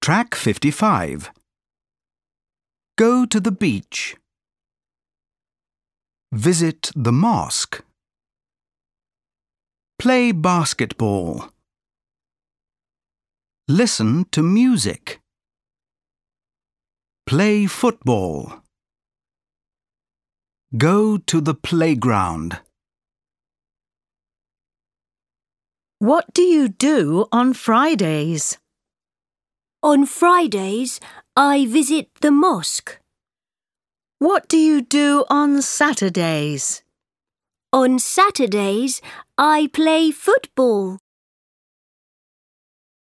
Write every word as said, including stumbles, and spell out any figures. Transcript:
Track fifty-five. Go to the beach. Visit the mosque. Play basketball. Listen to music. Play football. Go to the playground. What do you do on Fridays? On Fridays, I visit the mosque. What do you do on Saturdays? On Saturdays, I play football.